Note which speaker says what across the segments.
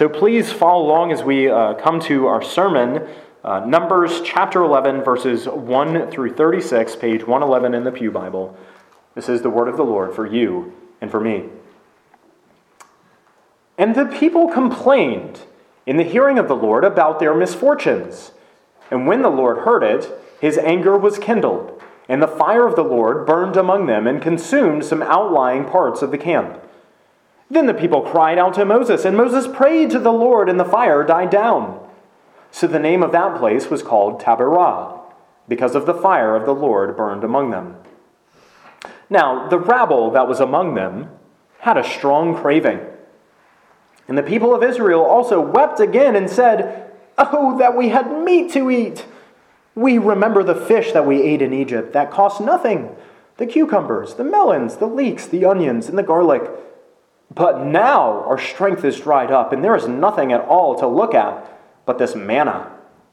Speaker 1: So please follow along as we come to our sermon, Numbers chapter 11, verses 1 through 36, page 111 in the Pew Bible. This is the word of the Lord for you and for me. And the people complained in the hearing of the Lord about their misfortunes. And when the Lord heard it, his anger was kindled, and the fire of the Lord burned among them and consumed some outlying parts of the camp. Then the people cried out to Moses, and Moses prayed to the Lord, and the fire died down. So the name of that place was called Taberah, because of the fire of the Lord burned among them. Now the rabble that was among them had a strong craving. And the people of Israel also wept again and said, "Oh, that we had meat to eat! We remember the fish that we ate in Egypt that cost nothing, the cucumbers, the melons, the leeks, the onions, and the garlic. But now our strength is dried up, and there is nothing at all to look at but this manna."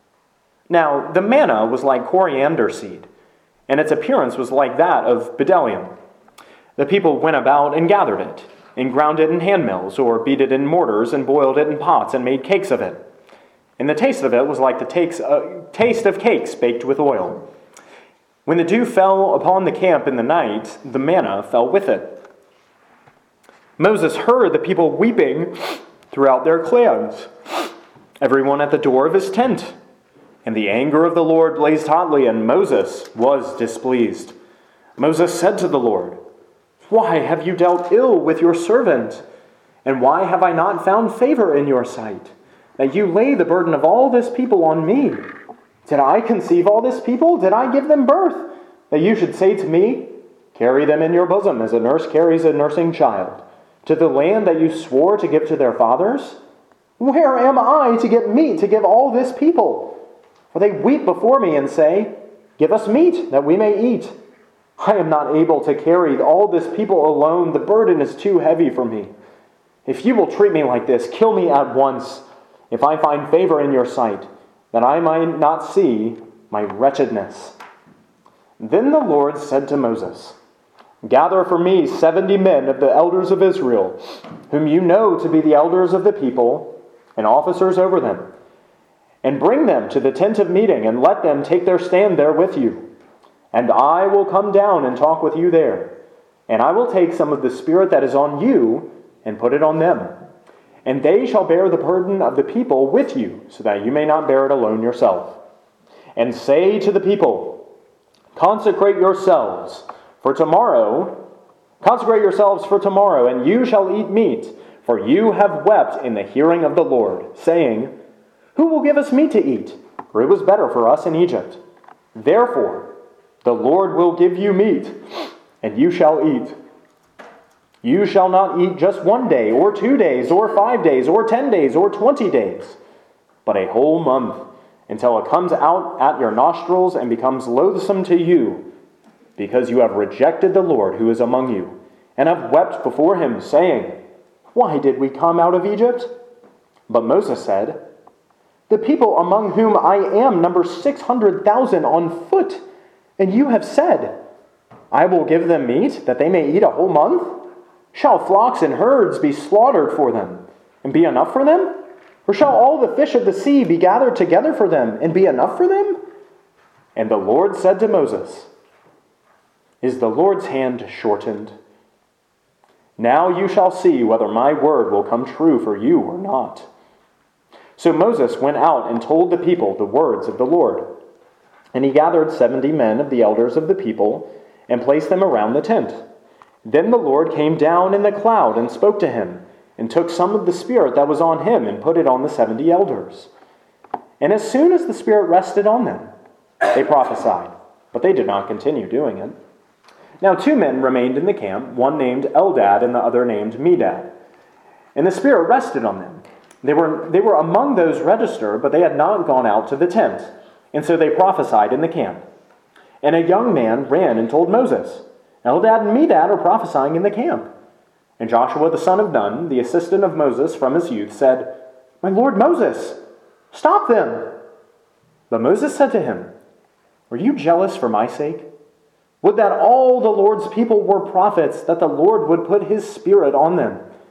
Speaker 1: Now the manna was like coriander seed, and its appearance was like that of bdellium. The people went about and gathered it, and ground it in handmills, or beat it in mortars, and boiled it in pots, and made cakes of it. And the taste of it was like the taste of cakes baked with oil. When the dew fell upon the camp in the night, the manna fell with it. Moses heard the people weeping throughout their clans, everyone at the door of his tent. And the anger of the Lord blazed hotly, and Moses was displeased. Moses said to the Lord, "Why have you dealt ill with your servant? And why have I not found favor in your sight, that you lay the burden of all this people on me? Did I conceive all this people? Did I give them birth? That you should say to me, 'Carry them in your bosom as a nurse carries a nursing child, to the land that you swore to give to their fathers? Where am I to get meat to give all this people? For they weep before me and say, 'Give us meat that we may eat.' I am not able to carry all this people alone. The burden is too heavy for me. If you will treat me like this, kill me at once, if I find favor in your sight, that I might not see my wretchedness." Then the Lord said to Moses, "Gather for me 70 men of the elders of Israel, whom you know to be the elders of the people and officers over them, and bring them to the tent of meeting, and let them take their stand there with you. And I will come down and talk with you there, and I will take some of the Spirit that is on you and put it on them. And they shall bear the burden of the people with you, so that you may not bear it alone yourself. And say to the people, 'Consecrate yourselves for tomorrow, and you shall eat meat, for you have wept in the hearing of the Lord, saying, Who will give us meat to eat? For it was better for us in Egypt. Therefore, the Lord will give you meat, and you shall eat. You shall not eat just 1 day, or 2 days, or 5 days, or 10 days, or 20 days, but a whole month, until it comes out at your nostrils and becomes loathsome to you, because you have rejected the Lord who is among you, and have wept before him, saying, Why did we come out of Egypt?' But Moses said, 'The people among whom I am number 600,000 on foot, and you have said, I will give them meat, that they may eat a whole month? Shall flocks and herds be slaughtered for them, and be enough for them? Or shall all the fish of the sea be gathered together for them, and be enough for them?' And the Lord said to Moses, Is the Lord's hand shortened? Now you shall see whether my word will come true for you or not." So Moses went out and told the people the words of the Lord. And he gathered 70 men of the elders of the people and placed them around the tent. Then the Lord came down in the cloud and spoke to him, and took some of the Spirit that was on him and put it on the 70 elders. And as soon as the Spirit rested on them, they prophesied, but they did not continue doing it. Now 2 men remained in the camp, one named Eldad and the other named Medad. And the Spirit rested on them. They were among those registered, but they had not gone out to the tent. And so they prophesied in the camp. And a young man ran and told Moses, "Eldad and Medad are prophesying in the camp." And Joshua the son of Nun, the assistant of Moses from his youth, said, "My lord Moses, stop them." But Moses said to him, "Are you jealous for my sake? Would that all the Lord's people were prophets, that the Lord would put his Spirit on them.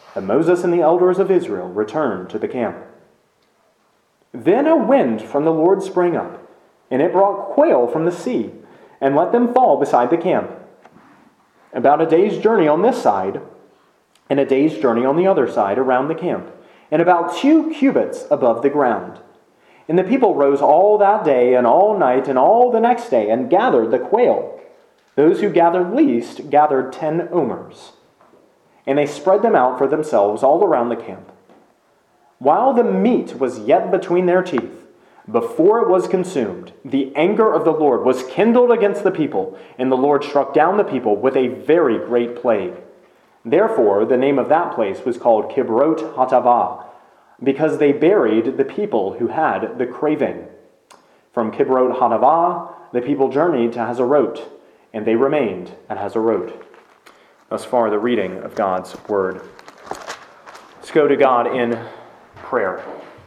Speaker 1: And Moses and the elders of Israel returned to the camp. Then a wind from the Lord sprang up, and it brought quail from the sea, and let them fall beside the camp, about a day's journey on this side, and a day's journey on the other side around the camp, and about 2 cubits above the ground. And the people rose all that day and all night and all the next day, and gathered the quail. Those who gathered least gathered 10 omers. And they spread them out for themselves all around the camp. While the meat was yet between their teeth, before it was consumed, the anger of the Lord was kindled against the people, and the Lord struck down the people with a very great plague. Therefore, the name of that place was called Kibrot Hatavah, because they buried the people who had the craving. From Kibrot Hatavah, the people journeyed to Hazarot, and they remained at Hazarot. Thus far, the reading of God's word. Let's go to God in prayer.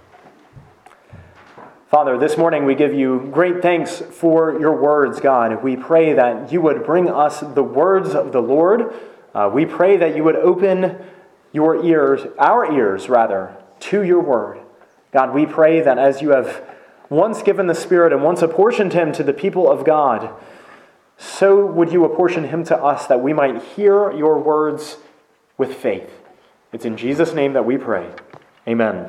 Speaker 1: Father, this morning we give you great thanks for your words, God. We pray that you would bring us the words of the Lord. We pray that you would open your ears, our ears rather, to your word. God, we pray that as you have once given the Spirit and once apportioned him to the people of God, so would you apportion him to us that we might hear your words with faith. It's in Jesus' name that we pray. Amen.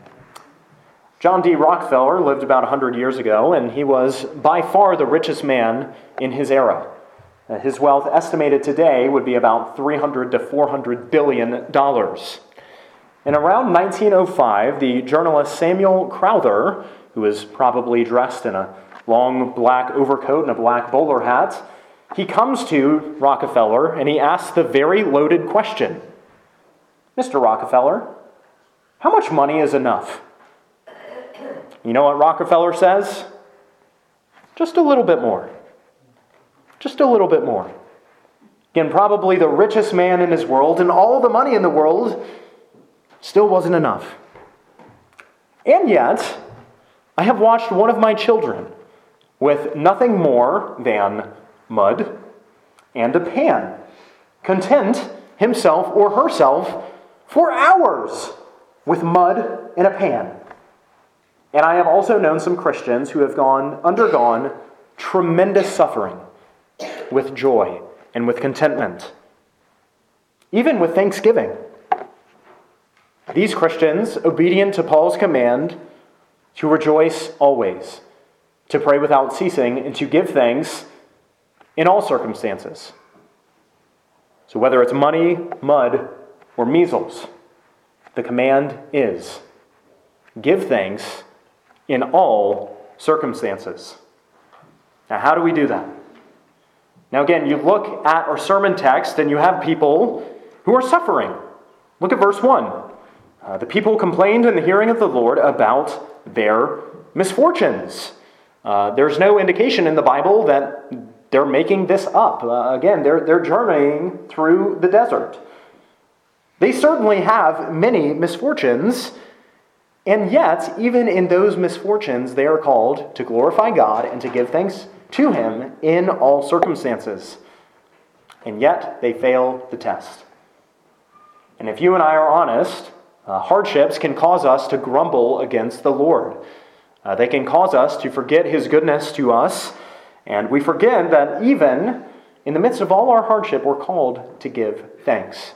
Speaker 1: John D. Rockefeller lived about 100 years ago, and he was by far the richest man in his era. His wealth estimated today would be about $300 to $400 billion. And around 1905, the journalist Samuel Crowther, who was probably dressed in a long black overcoat and a black bowler hat, he comes to Rockefeller and he asks the very loaded question, "Mr. Rockefeller, how much money is enough?" You know what Rockefeller says? "Just a little bit more. Just a little bit more." Again, probably the richest man in his world, and all the money in the world still wasn't enough. And yet, I have watched one of my children with nothing more than mud and a pan content himself or herself for hours with mud and a pan. And I have also known some Christians who have undergone tremendous suffering with joy and with contentment, even with thanksgiving. These Christians, obedient to Paul's command to rejoice always, to pray without ceasing, and to give thanks in all circumstances. So whether it's money, mud, or measles, the command is, give thanks in all circumstances. Now, how do we do that? Now, again, you look at our sermon text and you have people who are suffering. Look at verse 1. The people complained in the hearing of the Lord about their misfortunes. There's no indication in the Bible that they're making this up. Again, they're journeying through the desert. They certainly have many misfortunes, and yet, even in those misfortunes, they are called to glorify God and to give thanks to him in all circumstances. And yet, they fail the test. And if you and I are honest, hardships can cause us to grumble against the Lord. They can cause us to forget his goodness to us, and we forget that even in the midst of all our hardship, we're called to give thanks.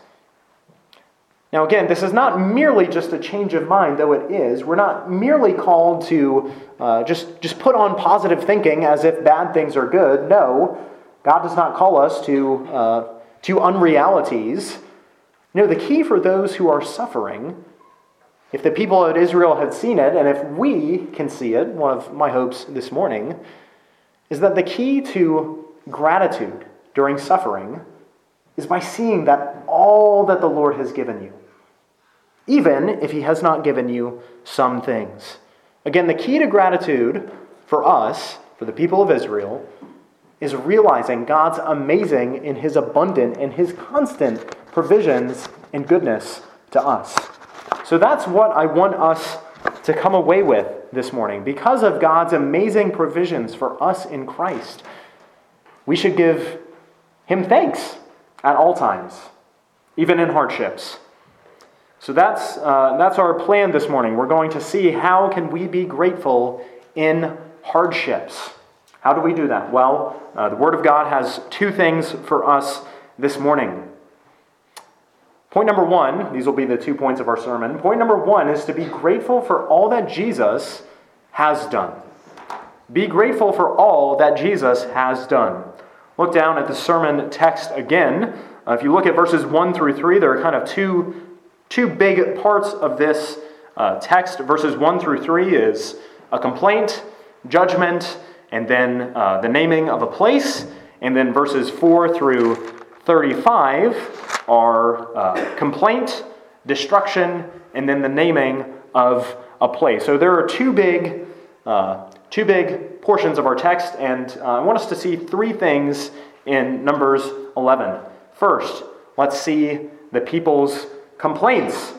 Speaker 1: Now again, this is not merely just a change of mind, though it is. We're not merely called to just put on positive thinking as if bad things are good. No, God does not call us to unrealities. No, the key for those who are suffering, if the people of Israel had seen it, and if we can see it, one of my hopes this morning, is that the key to gratitude during suffering is by seeing that all that the Lord has given you, even if he has not given you some things. Again, the key to gratitude for us, for the people of Israel, is realizing God's amazing and his abundant and his constant provisions and goodness to us. So that's what I want us to come away with this morning. Because of God's amazing provisions for us in Christ, we should give him thanks at all times, even in hardships. So that's our plan this morning. We're going to see how can we be grateful in hardships. How do we do that? Well, the Word of God has two things for us this morning. Point number one, these will be the 2 points of our sermon. Point number one is to be grateful for all that Jesus has done. Be grateful for all that Jesus has done. Look down at the sermon text again. If you look at verses 1 through 3, there are kind of two big parts of this text. Verses 1 through 3 is a complaint, judgment, and then the naming of a place. And then verses 4 through 35 are complaint, destruction, and then the naming of a place. So there are two big portions of our text, and I want us to see three things in Numbers 11. First, let's see the people's complaints.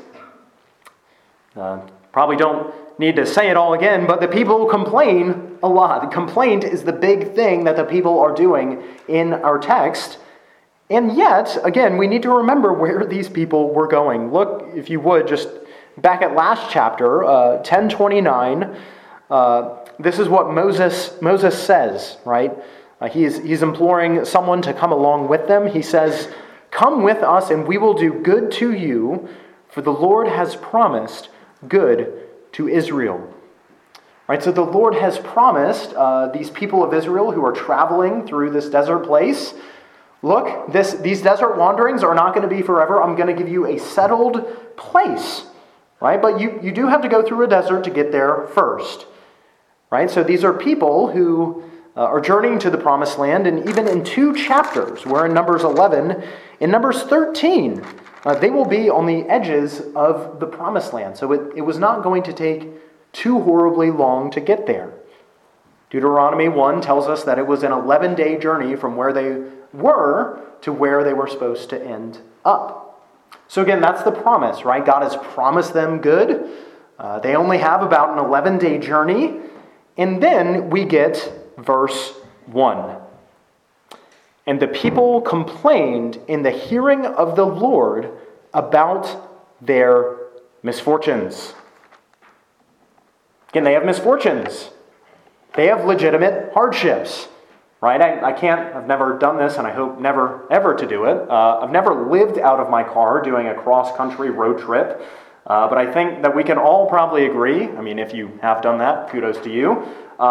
Speaker 1: Probably don't need to say it all again, but the people complain a lot. The complaint is the big thing that the people are doing in our text. And yet, again, we need to remember where these people were going. Look, if you would, just back at last chapter, 10:29. This is what Moses says, right? He's imploring someone to come along with them. He says, "Come with us, and we will do good to you, for the Lord has promised good to Israel." Right, so the Lord has promised these people of Israel who are traveling through this desert place, look, these desert wanderings are not going to be forever. I'm going to give you a settled place, right? But you do have to go through a desert to get there first, right? So these are people who are journeying to the promised land, and even in 2 chapters, we're in Numbers 11, in Numbers 13, they will be on the edges of the promised land. So it was not going to take too horribly long to get there. Deuteronomy 1 tells us that it was an 11-day journey from where they were to where they were supposed to end up. So again, that's the promise, right? God has promised them good. They only have about an 11-day journey. And then we get verse 1. "And the people complained in the hearing of the Lord about their misfortunes." Again, they have misfortunes. They have legitimate hardships, right? I've never done this, and I hope never, ever to do it. I've never lived out of my car doing a cross-country road trip, but I think that we can all probably agree, I mean, if you have done that, kudos to you,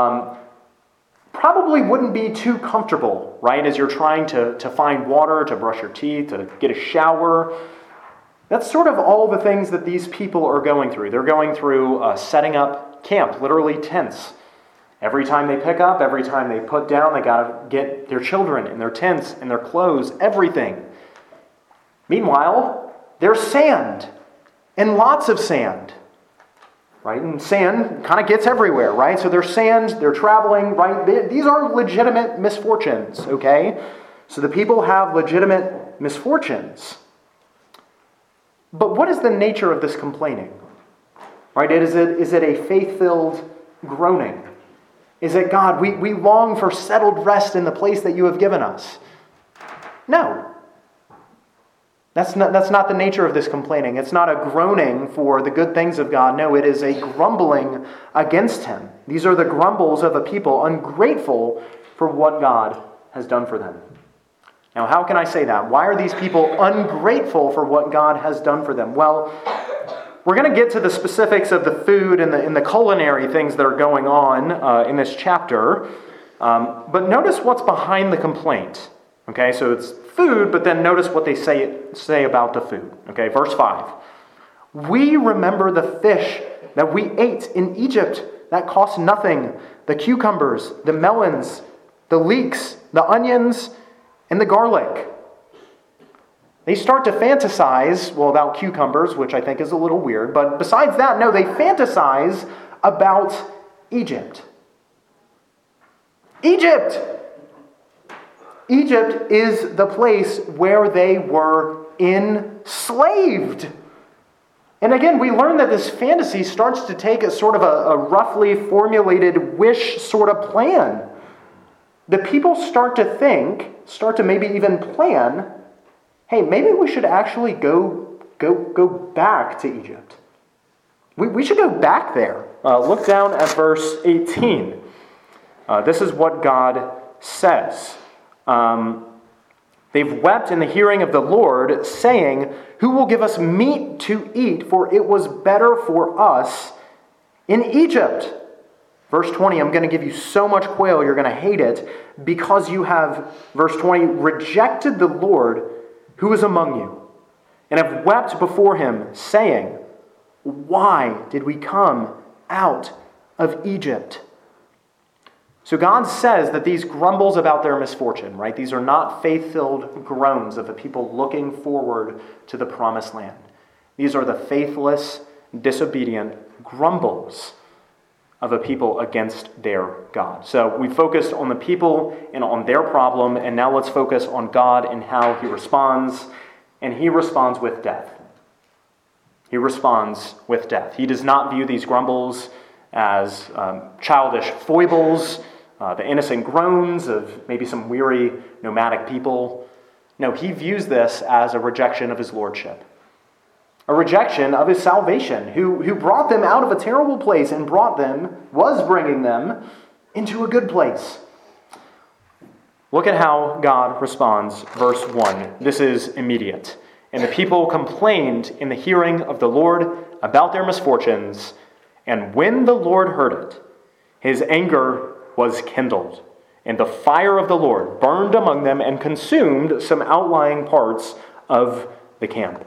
Speaker 1: probably wouldn't be too comfortable, right, as you're trying to find water, to brush your teeth, to get a shower. That's sort of all the things that these people are going through. They're going through setting up camp, literally tents. Every time they pick up, every time they put down, they got to get their children and their tents and their clothes, everything. Meanwhile, there's sand, and lots of sand, right? And sand kind of gets everywhere, right? So there's sand, they're traveling, right? These are legitimate misfortunes, okay? So the people have legitimate misfortunes. But what is the nature of this complaining? Right? Is it a faith-filled groaning? Is it, "God, we long for settled rest in the place that you have given us"? No. That's not the nature of this complaining. It's not a groaning for the good things of God. No, it is a grumbling against Him. These are the grumbles of a people ungrateful for what God has done for them. Now, how can I say that? Why are these people ungrateful for what God has done for them? Well, we're going to get to the specifics of the food and the culinary things that are going on in this chapter. But notice what's behind the complaint. Okay, so it's food, but then notice what they say about the food. Okay, verse 5. "We remember the fish that we ate in Egypt that cost nothing, the cucumbers, the melons, the leeks, the onions, and the garlic." They start to fantasize, well, about cucumbers, which I think is a little weird, but besides that, no, they fantasize about Egypt. Egypt! Egypt is the place where they were enslaved. And again, we learn that this fantasy starts to take a sort of a roughly formulated wish sort of plan. The people start to maybe even plan, hey, maybe we should actually go go back to Egypt. We should go back there. Look down at verse 18. This is what God says. They've wept in the hearing of the Lord, saying, "Who will give us meat to eat? For it was better for us in Egypt." Verse 20, I'm going to give you so much quail, you're going to hate it, because you have, verse 20, rejected the Lord who is among you, and have wept before him, saying, "Why did we come out of Egypt?" So God says that these grumbles about their misfortune, right? These are not faith-filled groans of the people looking forward to the promised land. These are the faithless, disobedient grumbles of a people against their God. So we focused on the people and on their problem, and now let's focus on God and how he responds. And he responds with death. He responds with death. He does not view these grumbles as childish foibles, the innocent groans of maybe some weary nomadic people. No, he views this as a rejection of his lordship, a rejection of his salvation, who brought them out of a terrible place and was bringing them into a good place. Look at how God responds, verse 1. This is immediate. "And the people complained in the hearing of the Lord about their misfortunes, and when the Lord heard it, his anger was kindled, and the fire of the Lord burned among them and consumed some outlying parts of the camp."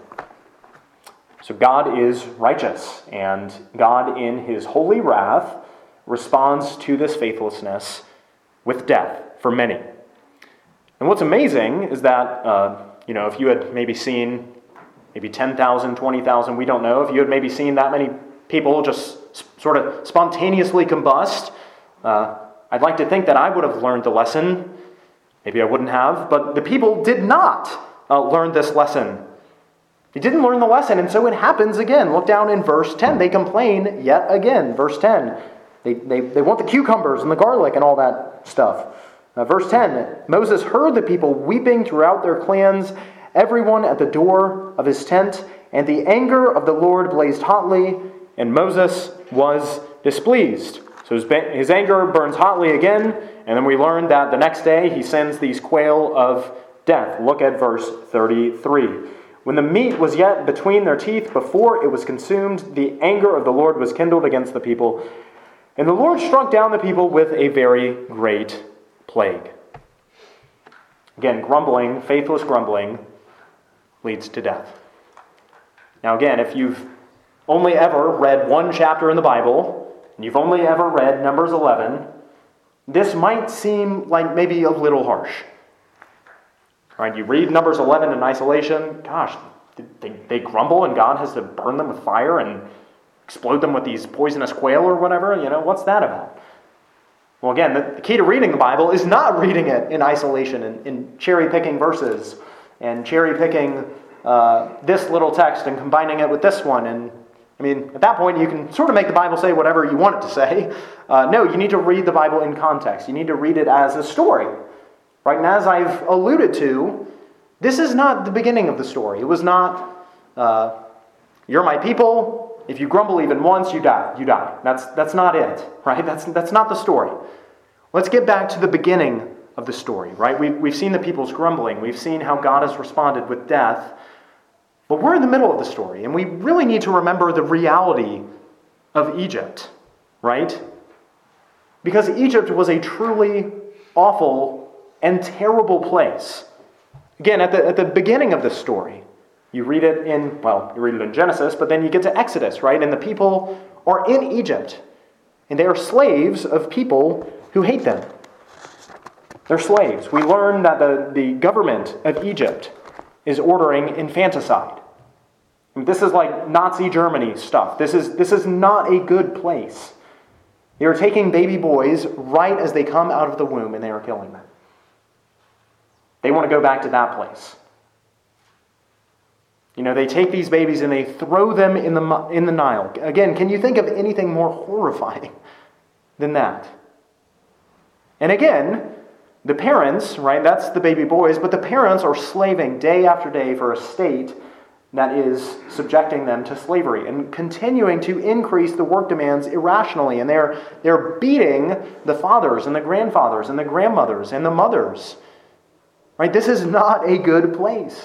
Speaker 1: So God is righteous, and God in his holy wrath responds to this faithlessness with death for many. And what's amazing is that, if you had maybe seen 10,000, 20,000, we don't know, if you had maybe seen that many people just sort of spontaneously combust, I'd like to think that I would have learned the lesson. Maybe I wouldn't have, but the people did not learn this lesson. They didn't learn the lesson, and so it happens again. Look down in verse 10. They complain yet again. Verse 10. They want the cucumbers and the garlic and all that stuff. Verse 10. Moses heard the people weeping throughout their clans, everyone at the door of his tent, and the anger of the Lord blazed hotly, and Moses was displeased. So his anger burns hotly again, and then we learn that the next day he sends these quail of death. Look at verse 33. "When the meat was yet between their teeth before it was consumed, the anger of the Lord was kindled against the people, and the Lord struck down the people with a very great plague." Again, grumbling, faithless grumbling, leads to death. Now again, if you've only ever read one chapter in the Bible, and you've only ever read Numbers 11, this might seem like maybe a little harsh. Right? You read Numbers 11 in isolation, gosh, they grumble and God has to burn them with fire and explode them with these poisonous quail or whatever, what's that about? Well, again, the key to reading the Bible is not reading it in isolation and cherry-picking verses and cherry-picking this little text and combining it with this one. And at that point, you can sort of make the Bible say whatever you want it to say. No, you need to read the Bible in context. You need to read it as a story. Right? And as I've alluded to, this is not the beginning of the story. It was not, you're my people. If you grumble even once, you die. You die. That's not it. Right? That's not the story. Let's get back to the beginning of the story. Right? We've seen the people's grumbling. We've seen how God has responded with death. But we're in the middle of the story, and we really need to remember the reality of Egypt, right? Because Egypt was a truly awful and terrible place. Again, at the beginning of the story, you read it in Genesis, but then you get to Exodus, right? And the people are in Egypt, and they are slaves of people who hate them. They're slaves. We learn that the government of Egypt is ordering infanticide. This is like Nazi Germany stuff. This is not a good place. They are taking baby boys right as they come out of the womb and they are killing them. They want to go back to that place. They take these babies and they throw them in the Nile. Again, can you think of anything more horrifying than that? And again, the parents, right, that's the baby boys, but the parents are slaving day after day for a state that is subjecting them to slavery and continuing to increase the work demands irrationally. And they're beating the fathers and the grandfathers and the grandmothers and the mothers. Right? This is not a good place.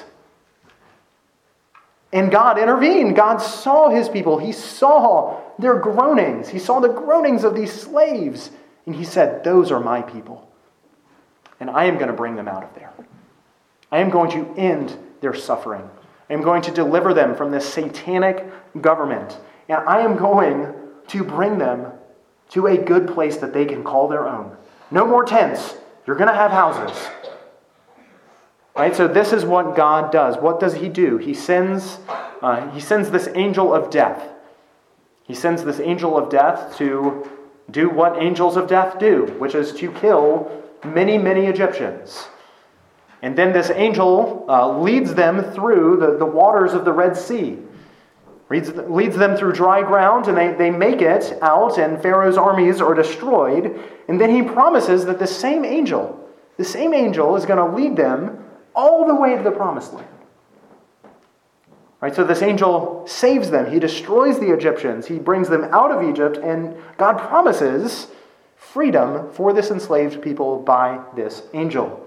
Speaker 1: And God intervened. God saw his people. He saw their groanings. He saw the groanings of these slaves. And he said, those are my people. And I am going to bring them out of there. I am going to end their suffering. I am going to deliver them from this satanic government. And I am going to bring them to a good place that they can call their own. No more tents. You're going to have houses. Right? So this is what God does. What does he do? He sends this angel of death. He sends this angel of death to do what angels of death do, which is to kill many, many Egyptians. And then this angel leads them through the waters of the Red Sea. Leads them through dry ground, and they make it out, and Pharaoh's armies are destroyed. And then he promises that the same angel is going to lead them all the way to the promised land. Right, so this angel saves them. He destroys the Egyptians. He brings them out of Egypt, and God promises freedom for this enslaved people by this angel.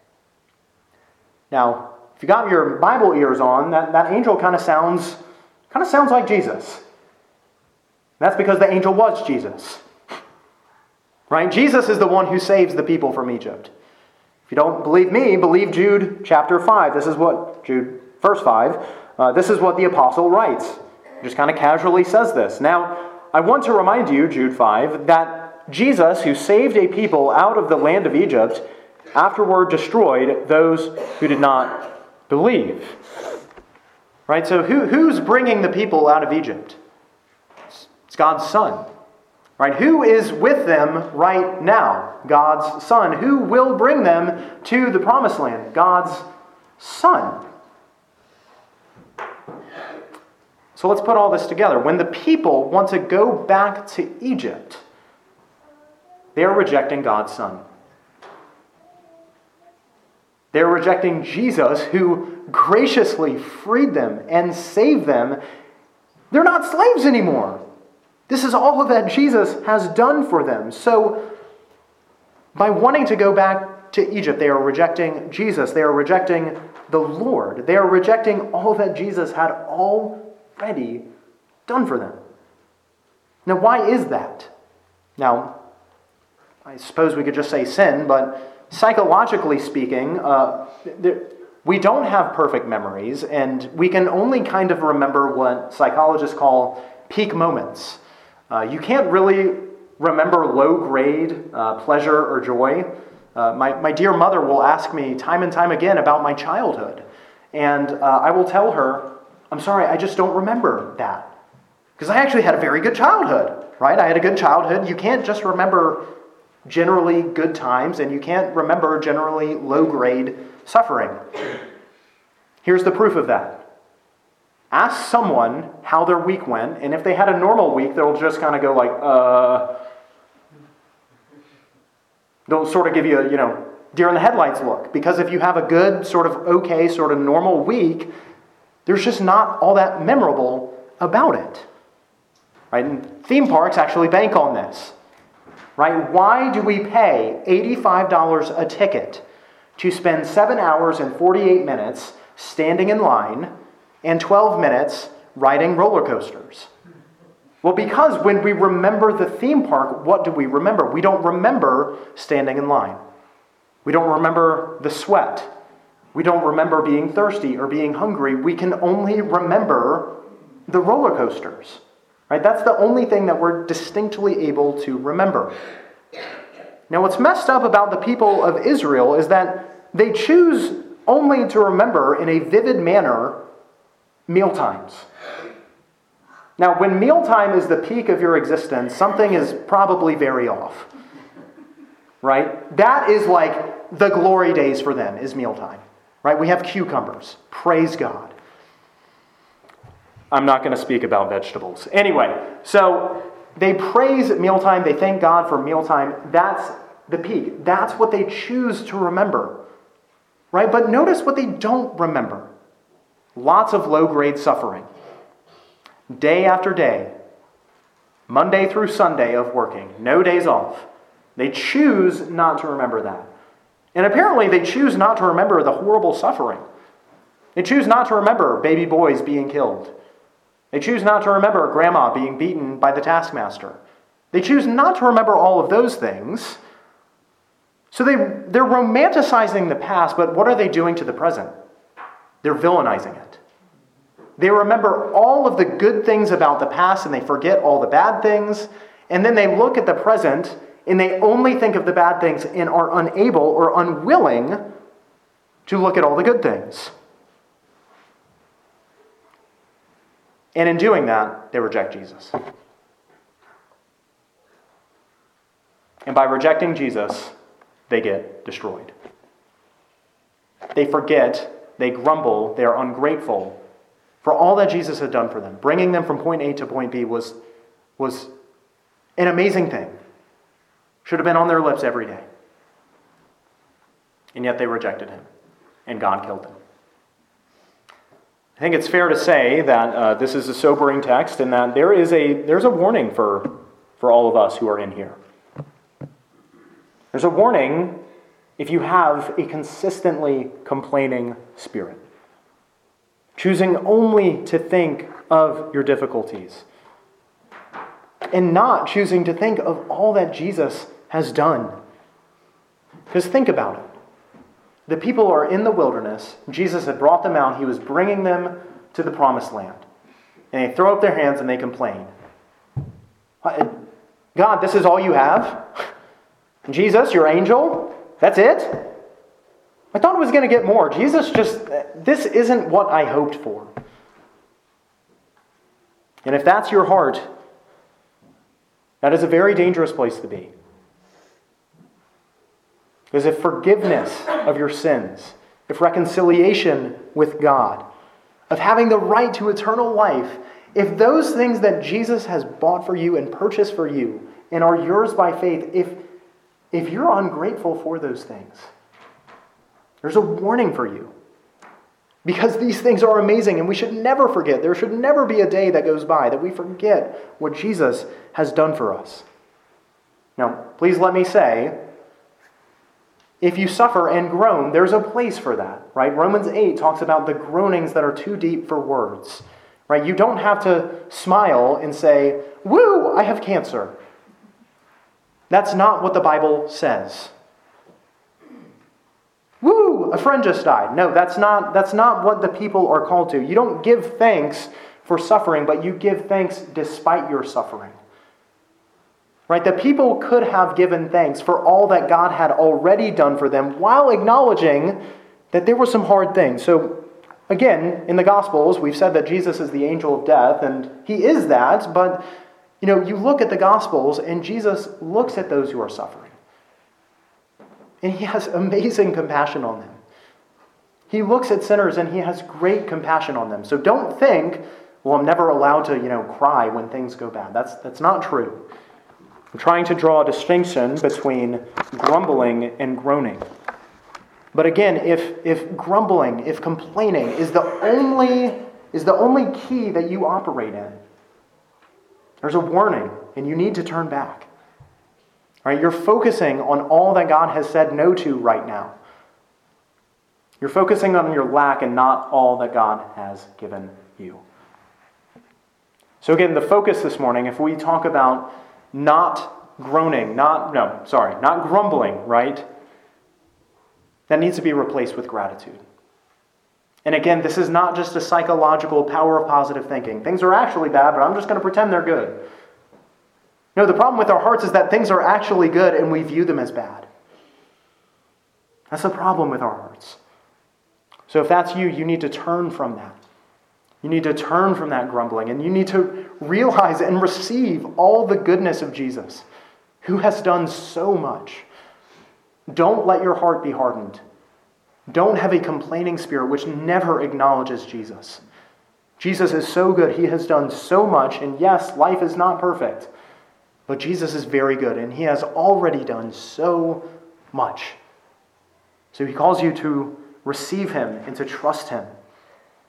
Speaker 1: Now, if you got your Bible ears on, that angel kind of sounds like Jesus. That's because the angel was Jesus. Right? Jesus is the one who saves the people from Egypt. If you don't believe me, believe Jude chapter 5. This is what Jude, verse 5. This is what the apostle writes. He just kind of casually says this. Now, I want to remind you, Jude 5, that Jesus, who saved a people out of the land of Egypt, afterward destroyed those who did not believe. Right? So who's bringing the people out of Egypt? It's God's Son. Right? Who is with them right now? God's Son. Who will bring them to the promised land? God's Son. So let's put all this together. When the people want to go back to Egypt, they are rejecting God's Son. They're rejecting Jesus, who graciously freed them and saved them. They're not slaves anymore. This is all that Jesus has done for them. So, by wanting to go back to Egypt, they are rejecting Jesus. They are rejecting the Lord. They are rejecting all that Jesus had already done for them. Now, why is that? Now, I suppose we could just say sin, but psychologically speaking, we don't have perfect memories, and we can only kind of remember what psychologists call peak moments. You can't really remember low-grade pleasure or joy. My dear mother will ask me time and time again about my childhood, and I will tell her, I'm sorry, I just don't remember that. Because I actually had a very good childhood, right? I had a good childhood. You can't just remember generally good times, and you can't remember generally low-grade suffering. Here's the proof of that. Ask someone how their week went, and if they had a normal week, they'll just kind of go like, they'll sort of give you a, deer in the headlights look. Because if you have a good, sort of okay, sort of normal week, there's just not all that memorable about it. Right? And theme parks actually bank on this. Right? Why do we pay $85 a ticket to spend 7 hours and 48 minutes standing in line and 12 minutes riding roller coasters? Well, because when we remember the theme park, what do we remember? We don't remember standing in line. We don't remember the sweat. We don't remember being thirsty or being hungry. We can only remember the roller coasters. Right? That's the only thing that we're distinctly able to remember. Now, what's messed up about the people of Israel is that they choose only to remember in a vivid manner mealtimes. Now, when mealtime is the peak of your existence, something is probably very off. Right? That is like the glory days for them, is mealtime. Right? We have cucumbers. Praise God. I'm not going to speak about vegetables. Anyway, so they praise mealtime. They thank God for mealtime. That's the peak. That's what they choose to remember. Right? But notice what they don't remember. Lots of low-grade suffering. Day after day, Monday through Sunday of working, no days off. They choose not to remember that. And apparently they choose not to remember the horrible suffering. They choose not to remember baby boys being killed. They choose not to remember grandma being beaten by the taskmaster. They choose not to remember all of those things. So they're romanticizing the past, but what are they doing to the present? They're villainizing it. They remember all of the good things about the past and they forget all the bad things. And then they look at the present and they only think of the bad things and are unable or unwilling to look at all the good things. And in doing that, they reject Jesus. And by rejecting Jesus, they get destroyed. They forget, they grumble, they are ungrateful for all that Jesus had done for them. Bringing them from point A to point B was an amazing thing. Should have been on their lips every day. And yet they rejected him, and God killed them. I think it's fair to say that this is a sobering text and that there's a warning for all of us who are in here. There's a warning if you have a consistently complaining spirit, choosing only to think of your difficulties and not choosing to think of all that Jesus has done. Because think about it. The people are in the wilderness. Jesus had brought them out. He was bringing them to the promised land. And they throw up their hands and they complain. God, this is all you have? Jesus, your angel? That's it? I thought it was going to get more. Jesus this isn't what I hoped for. And if that's your heart, that is a very dangerous place to be. Because if forgiveness of your sins, if reconciliation with God, of having the right to eternal life, if those things that Jesus has bought for you and purchased for you and are yours by faith, if you're ungrateful for those things, there's a warning for you. Because these things are amazing and we should never forget. There should never be a day that goes by that we forget what Jesus has done for us. Now, please let me say, if you suffer and groan, there's a place for that, right? Romans 8 talks about the groanings that are too deep for words, right? You don't have to smile and say, "Woo, I have cancer." That's not what the Bible says. "Woo, a friend just died." No, that's not what the people are called to. You don't give thanks for suffering, but you give thanks despite your suffering. Right? The people could have given thanks for all that God had already done for them while acknowledging that there were some hard things. So, again, in the Gospels, we've said that Jesus is the angel of death, and he is that, but you look at the Gospels and Jesus looks at those who are suffering. And he has amazing compassion on them. He looks at sinners and he has great compassion on them. So don't think, well, I'm never allowed to, cry when things go bad. That's not true. I'm trying to draw a distinction between grumbling and groaning. But again, if grumbling, if complaining is the only key that you operate in, there's a warning and you need to turn back. Right? You're focusing on all that God has said no to right now. You're focusing on your lack and not all that God has given you. So again, the focus this morning, if we talk about not grumbling, right? That needs to be replaced with gratitude. And again, this is not just a psychological power of positive thinking. Things are actually bad, but I'm just going to pretend they're good. No, the problem with our hearts is that things are actually good and we view them as bad. That's the problem with our hearts. So if that's you, you need to turn from that. You need to turn from that grumbling and you need to realize and receive all the goodness of Jesus, who has done so much. Don't let your heart be hardened. Don't have a complaining spirit which never acknowledges Jesus. Jesus is so good. He has done so much. And yes, life is not perfect. But Jesus is very good. And he has already done so much. So he calls you to receive him and to trust him.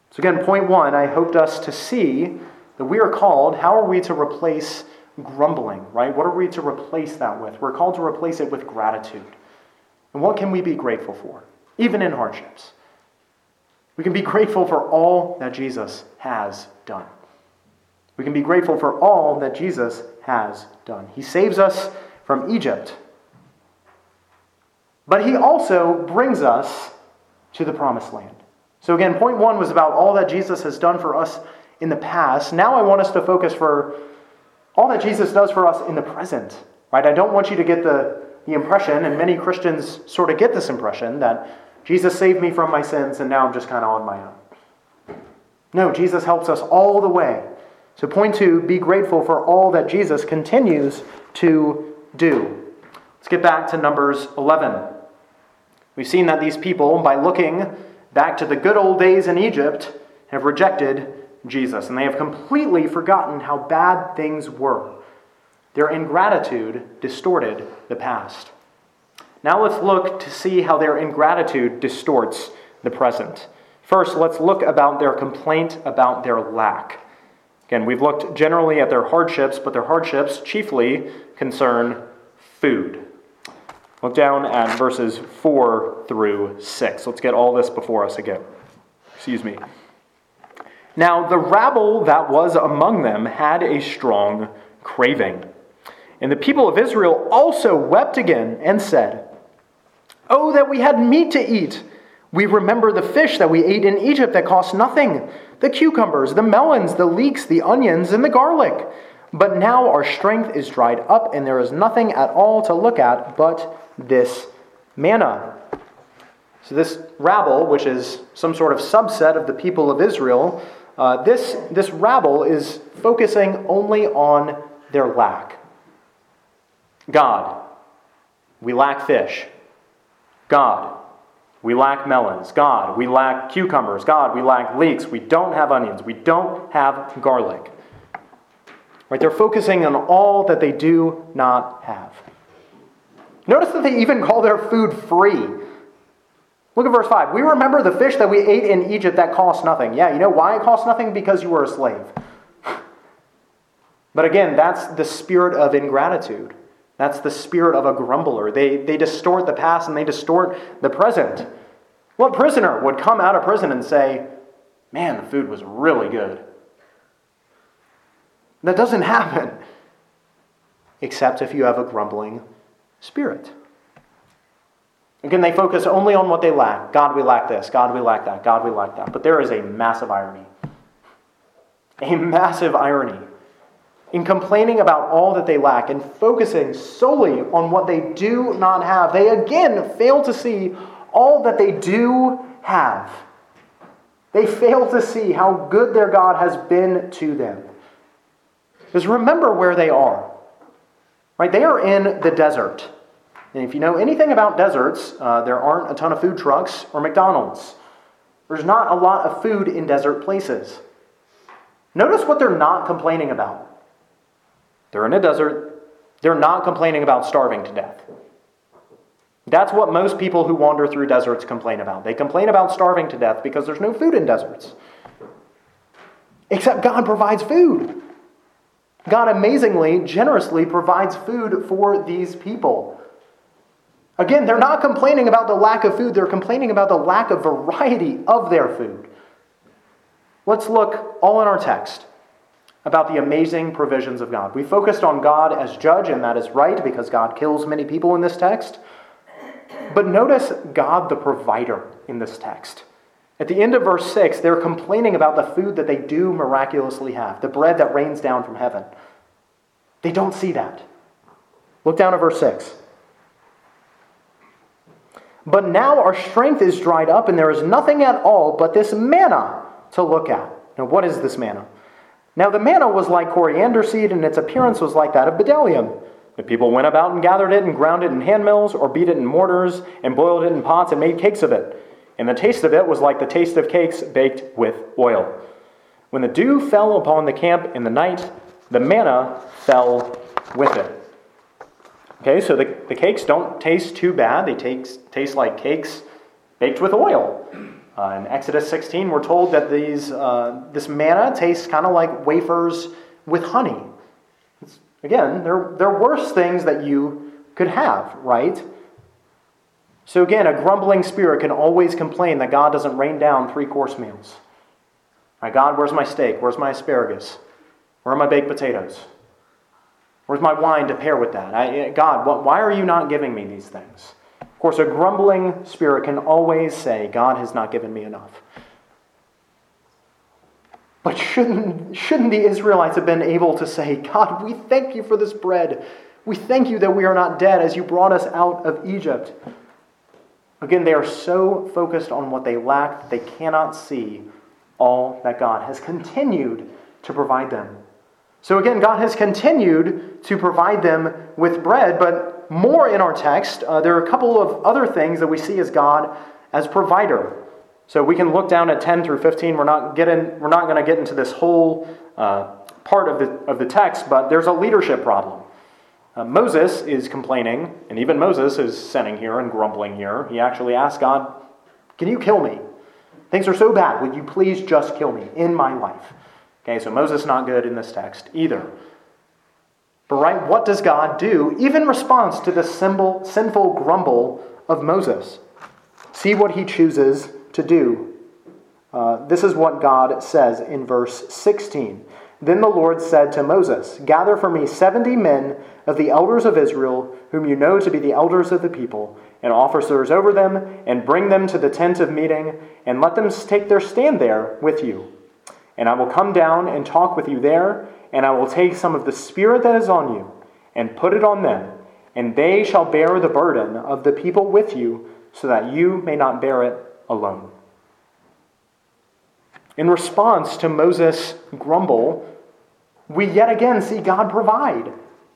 Speaker 1: So again, point one, I hoped us to see that we are called, how are we to replace grumbling, right? What are we to replace that with? We're called to replace it with gratitude. And what can we be grateful for, even in hardships? We can be grateful for all that Jesus has done. We can be grateful for all that Jesus has done. He saves us from Egypt, but he also brings us to the promised land. So again, point one was about all that Jesus has done for us in the past. Now I want us to focus for all that Jesus does for us in the present. Right? I don't want you to get the impression, and many Christians sort of get this impression, that Jesus saved me from my sins and now I'm just kind of on my own. No, Jesus helps us all the way. So point two, be grateful for all that Jesus continues to do. Let's get back to Numbers 11. We've seen that these people, by looking back to the good old days in Egypt, have rejected Jesus, and they have completely forgotten how bad things were. Their ingratitude distorted the past. Now let's look to see how their ingratitude distorts the present. First, let's look about their complaint about their lack. Again, we've looked generally at their hardships, but their hardships chiefly concern food. Look down at verses 4 through 6. Let's get all this before us again. Now the rabble that was among them had a strong craving. And the people of Israel also wept again and said, "Oh, that we had meat to eat! We remember the fish that we ate in Egypt that cost nothing, the cucumbers, the melons, the leeks, the onions, and the garlic. But now our strength is dried up, and there is nothing at all to look at but this manna." So this rabble, which is some sort of subset of the people of Israel, this rabble is focusing only on their lack. God, we lack fish. God, we lack melons. God, we lack cucumbers. God, we lack leeks. We don't have onions. We don't have garlic. Right? They're focusing on all that they do not have. Notice that they even call their food free. Look at verse 5. We remember the fish that we ate in Egypt that cost nothing. Yeah, you know why it cost nothing? Because you were a slave. But again, that's the spirit of ingratitude. That's the spirit of a grumbler. They distort the past and they distort the present. What prisoner would come out of prison and say, "Man, the food was really good"? That doesn't happen. Except if you have a grumbling spirit. Again, they focus only on what they lack. God, we lack this. God, we lack that. God, we lack that. But there is a massive irony. A massive irony in complaining about all that they lack and focusing solely on what they do not have. They again fail to see all that they do have. They fail to see how good their God has been to them. Because remember where they are. Right? They are in the desert. And if you know anything about deserts, there aren't a ton of food trucks or McDonald's. There's not a lot of food in desert places. Notice what they're not complaining about. They're in a desert. They're not complaining about starving to death. That's what most people who wander through deserts complain about. They complain about starving to death because there's no food in deserts. Except God provides food. God amazingly, generously provides food for these people. Again, they're not complaining about the lack of food. They're complaining about the lack of variety of their food. Let's look all in our text about the amazing provisions of God. We focused on God as judge, and that is right because God kills many people in this text. But notice God the provider in this text. At the end of verse 6, they're complaining about the food that they do miraculously have, the bread that rains down from heaven. They don't see that. Look down at verse 6. But now our strength is dried up, and there is nothing at all but this manna to look at. Now, what is this manna? Now, the manna was like coriander seed, and its appearance was like that of bdellium. The people went about and gathered it and ground it in hand mills, or beat it in mortars, and boiled it in pots and made cakes of it. And the taste of it was like the taste of cakes baked with oil. When the dew fell upon the camp in the night, the manna fell with it. Okay, so the cakes don't taste too bad. They taste like cakes baked with oil. In Exodus 16, we're told that this manna tastes kind of like wafers with honey. Again, they're worse things that you could have, right? So again, a grumbling spirit can always complain that God doesn't rain down 3-course meals. Right, God, where's my steak? Where's my asparagus? Where are my baked potatoes? Where's my wine to pair with that? God, why are you not giving me these things? Of course, a grumbling spirit can always say, God has not given me enough. But shouldn't the Israelites have been able to say, God, we thank you for this bread. We thank you that we are not dead as you brought us out of Egypt. Again, they are so focused on what they lack that they cannot see all that God has continued to provide them. So again, God has continued to provide them with bread, but more in our text, there are a couple of other things that we see as God as provider. So we can look down at 10 through 15. We're not going to get into this whole part of the text, but there's a leadership problem. Moses is complaining, and even Moses is sinning here and grumbling here. He actually asks God, can you kill me? Things are so bad. Would you please just kill me in my life? Okay, so Moses is not good in this text either. But right, what does God do, even in response to the sinful grumble of Moses? See what he chooses to do. This is what God says in verse 16. Then the Lord said to Moses, gather for me 70 men of the elders of Israel, whom you know to be the elders of the people, and officers over them, and bring them to the tent of meeting, and let them take their stand there with you. And I will come down and talk with you there, and I will take some of the Spirit that is on you, and put it on them, and they shall bear the burden of the people with you, so that you may not bear it alone. In response to Moses' grumble, we yet again see God provide.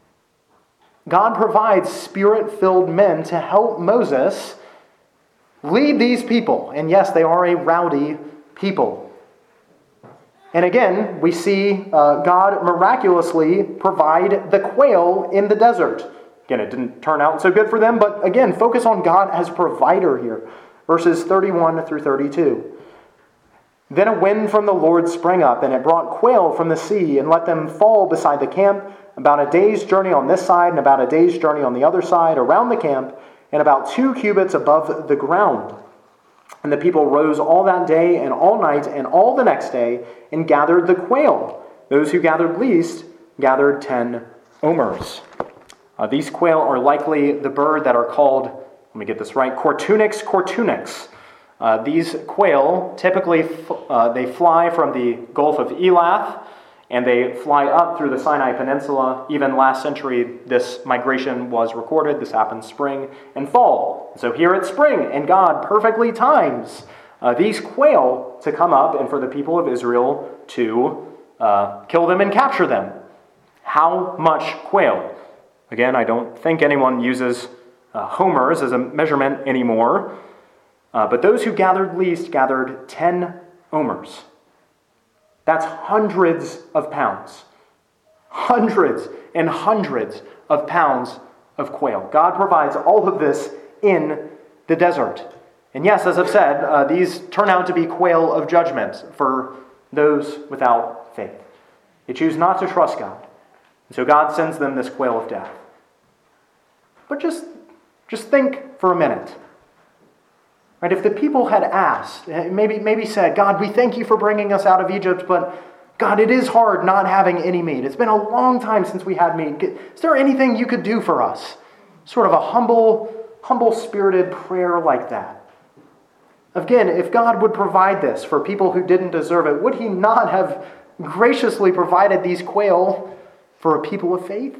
Speaker 1: God provides Spirit-filled men to help Moses lead these people. And yes, they are a rowdy people. And again, we see God miraculously provide the quail in the desert. Again, it didn't turn out so good for them, but again, focus on God as provider here. Verses 31 through 32. Then a wind from the Lord sprang up, and it brought quail from the sea, and let them fall beside the camp, about a day's journey on this side, and about a day's journey on the other side, around the camp, and about 2 cubits above the ground. And the people rose all that day, and all night, and all the next day, and gathered the quail. Those who gathered least gathered 10 omers. These quail are likely the bird that are called, let me get this right, Cortunix cortunix. These quail, typically they fly from the Gulf of Elath, and they fly up through the Sinai Peninsula. Even last century, this migration was recorded. This happens spring and fall. So here it's spring, and God perfectly times these quail to come up and for the people of Israel to kill them and capture them. How much quail? Again, I don't think anyone uses homers as a measurement anymore. But those who gathered least gathered 10 omers. That's hundreds of pounds. Hundreds and hundreds of pounds of quail. God provides all of this in the desert. And yes, as I've said, these turn out to be quail of judgment for those without faith. They choose not to trust God. And so God sends them this quail of death. But just think for a minute. Right, if the people had asked, maybe said, God, we thank you for bringing us out of Egypt, but God, it is hard not having any meat. It's been a long time since we had meat. Is there anything you could do for us? Sort of a humble-spirited prayer like that. Again, if God would provide this for people who didn't deserve it, would he not have graciously provided these quail for a people of faith?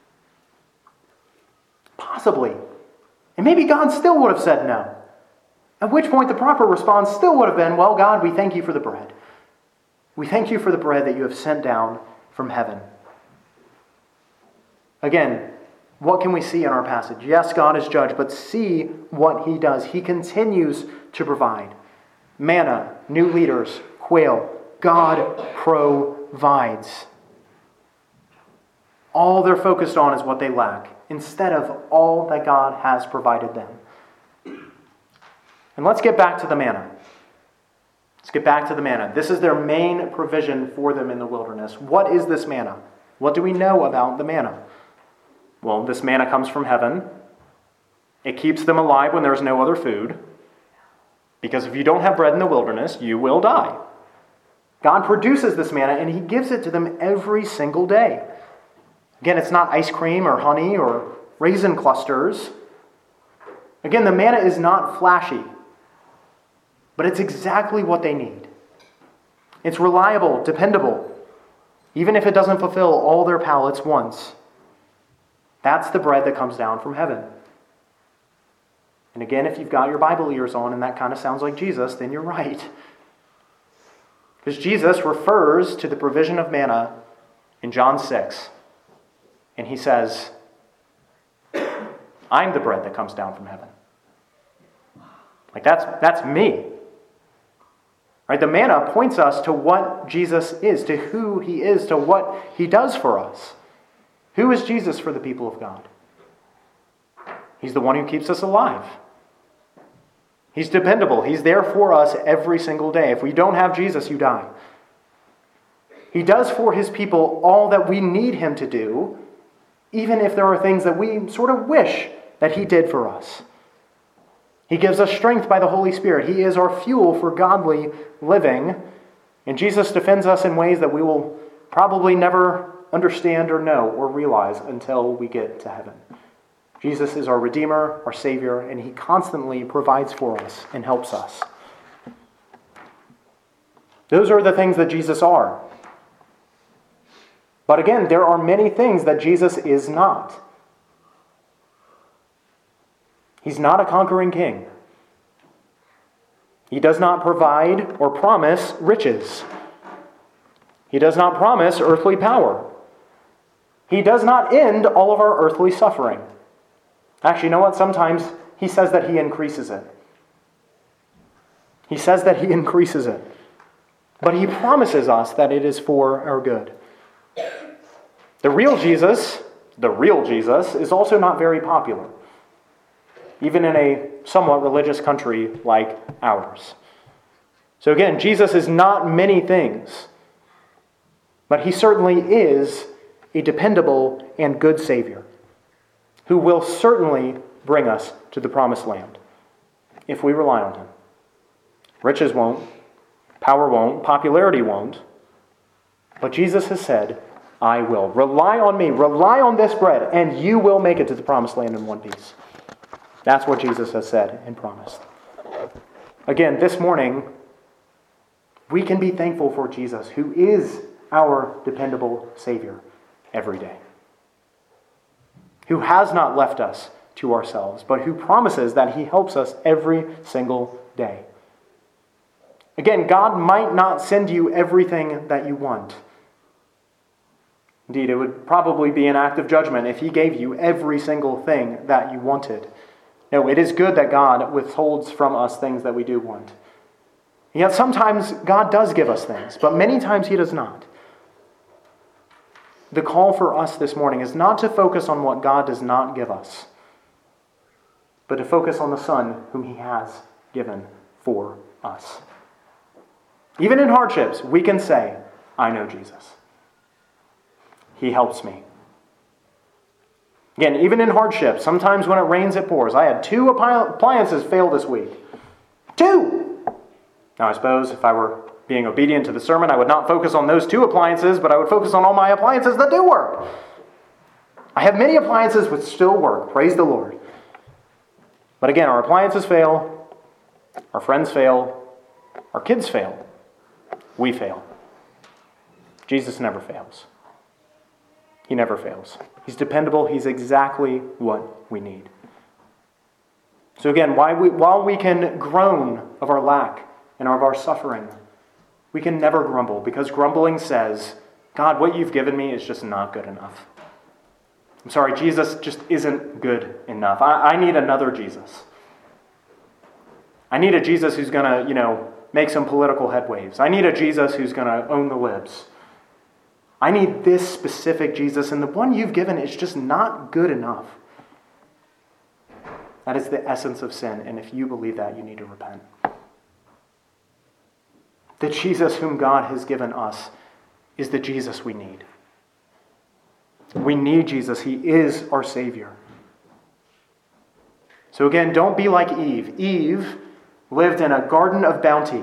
Speaker 1: Possibly. And maybe God still would have said no. At which point the proper response still would have been, well, God, we thank you for the bread. We thank you for the bread that you have sent down from heaven. Again, what can we see in our passage? Yes, God is judge, but see what he does. He continues to provide. Manna, new leaders, quail. God provides. All they're focused on is what they lack, instead of all that God has provided them. And let's get back to the manna. get back to the manna. This is their main provision for them in the wilderness. What is this manna? What do we know about the manna? Well, this manna comes from heaven. It keeps them alive when there's no other food. Because if you don't have bread in the wilderness, you will die. God produces this manna and he gives it to them every single day. Again, it's not ice cream or honey or raisin clusters. Again, the manna is not flashy, but it's exactly what they need. It's reliable, dependable, even if it doesn't fulfill all their palates' wants. That's the bread that comes down from heaven. And again, if you've got your Bible ears on and that kind of sounds like Jesus, then you're right. Because Jesus refers to the provision of manna in John 6. And he says, I'm the bread that comes down from heaven. Like that's me. Right? The manna points us to what Jesus is, to who he is, to what he does for us. Who is Jesus for the people of God? He's the one who keeps us alive. He's dependable. He's there for us every single day. If we don't have Jesus, you die. He does for his people all that we need him to do, even if there are things that we sort of wish that he did for us. He gives us strength by the Holy Spirit. He is our fuel for godly living. And Jesus defends us in ways that we will probably never understand or know or realize until we get to heaven. Jesus is our Redeemer, our Savior, and he constantly provides for us and helps us. Those are the things that Jesus are. But again, there are many things that Jesus is not. He's not a conquering king. He does not provide or promise riches. He does not promise earthly power. He does not end all of our earthly suffering. Actually, you know what? Sometimes he says that he increases it. He says that he increases it. But he promises us that it is for our good. The real Jesus is also not very popular, even in a somewhat religious country like ours. So again, Jesus is not many things, but he certainly is a dependable and good Savior who will certainly bring us to the promised land if we rely on him. Riches won't, power won't, popularity won't, but Jesus has said, I will. Rely on me, rely on this bread, and you will make it to the promised land in one piece. That's what Jesus has said and promised. Again, this morning, we can be thankful for Jesus, who is our dependable Savior every day, who has not left us to ourselves, but who promises that he helps us every single day. Again, God might not send you everything that you want. Indeed, it would probably be an act of judgment if he gave you every single thing that you wanted. No, it is good that God withholds from us things that we do want. Yet sometimes God does give us things, but many times he does not. The call for us this morning is not to focus on what God does not give us, but to focus on the Son whom he has given for us. Even in hardships, we can say, I know Jesus. He helps me. Again, even in hardships, sometimes when it rains, it pours. I had 2 appliances fail this week. 2! Now, I suppose if I were being obedient to the sermon, I would not focus on those 2 appliances, but I would focus on all my appliances that do work. I have many appliances which still work. Praise the Lord. But again, our appliances fail. Our friends fail. Our kids fail. We fail. Jesus never fails. He never fails. He's dependable. He's exactly what we need. So again, while we can groan of our lack and of our suffering, we can never grumble, because grumbling says, God, what you've given me is just not good enough. I'm sorry, Jesus just isn't good enough. I need another Jesus. I need a Jesus who's going to, make some political headwaves. I need a Jesus who's going to own the libs. I need this specific Jesus, and the one you've given is just not good enough. That is the essence of sin, and if you believe that, you need to repent. The Jesus whom God has given us is the Jesus we need. We need Jesus. He is our Savior. So again, don't be like Eve. Eve lived in a garden of bounty.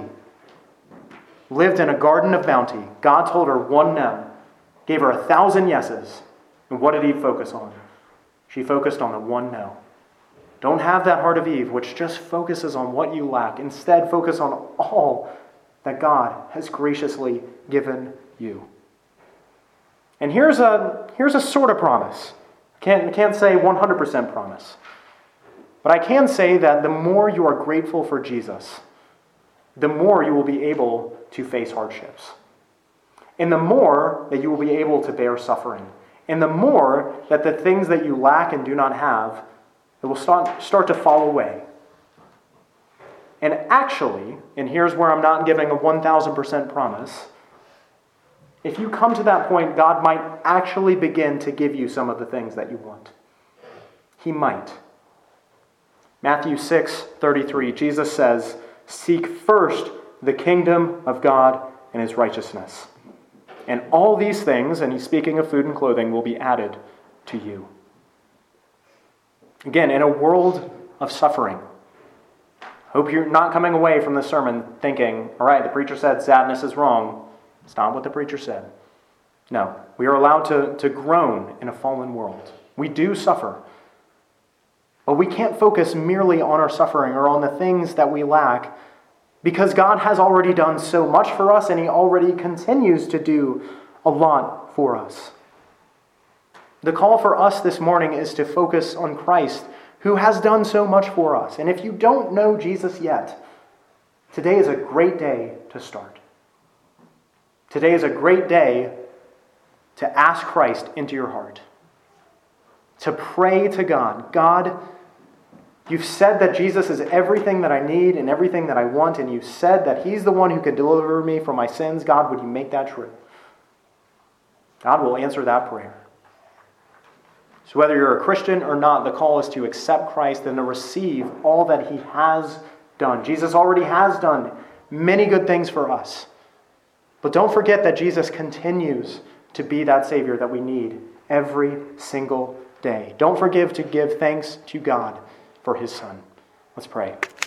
Speaker 1: God told her one no, gave her 1,000 yeses. And what did Eve focus on? She focused on the one no. Don't have that heart of Eve, which just focuses on what you lack. Instead, focus on all that God has graciously given you. And here's a sort of promise. I can't say 100% promise. But I can say that the more you are grateful for Jesus, the more you will be able to face hardships. And the more that you will be able to bear suffering. And the more that the things that you lack and do not have, it will start to fall away. And actually, and here's where I'm not giving a 1,000% promise, if you come to that point, God might actually begin to give you some of the things that you want. He might. Matthew 6:33, Jesus says, "Seek first the kingdom of God and his righteousness. And all these things," and he's speaking of food and clothing, "will be added to you." Again, in a world of suffering, hope you're not coming away from the sermon thinking, all right, the preacher said sadness is wrong. It's not what the preacher said. No, we are allowed to groan in a fallen world. We do suffer. But we can't focus merely on our suffering or on the things that we lack, because God has already done so much for us, and he already continues to do a lot for us. The call for us this morning is to focus on Christ, who has done so much for us. And if you don't know Jesus yet, today is a great day to start. Today is a great day to ask Christ into your heart. To pray to God. God, you've said that Jesus is everything that I need and everything that I want, and you said that he's the one who can deliver me from my sins. God, would you make that true? God will answer that prayer. So whether you're a Christian or not, the call is to accept Christ and to receive all that he has done. Jesus already has done many good things for us. But don't forget that Jesus continues to be that Savior that we need every single day. Don't forget to give thanks to God for his Son. Let's pray.